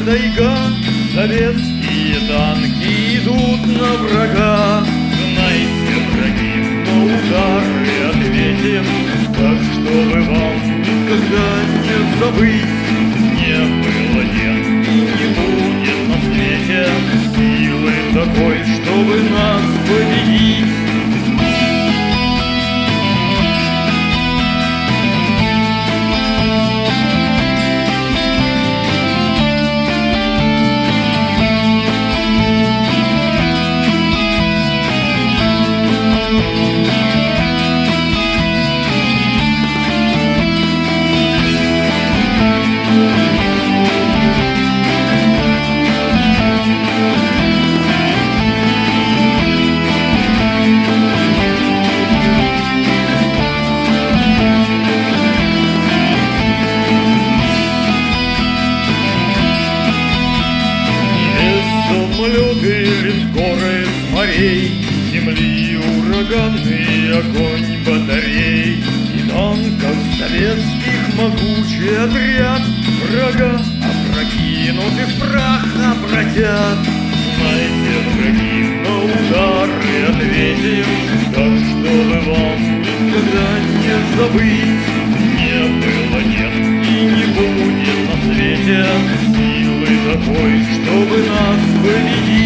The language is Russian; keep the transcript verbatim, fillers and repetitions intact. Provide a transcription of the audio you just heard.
тайга, советские танки идут на врага. Знайте, враги, на удары ответим, так чтобы вам никогда не забыть. Не было, нет и не будет на свете силы такой, чтобы нас победить. Самолеты, линкоры с морей, земли, ураганы, огонь батарей и танков советских могучий отряд врага опрокинут и в прах обратят. Знайте, враги, на удары ответим, так чтобы вам никогда не забыть. Не было, нет и не будет на свете силы такой, чтобы нас победить.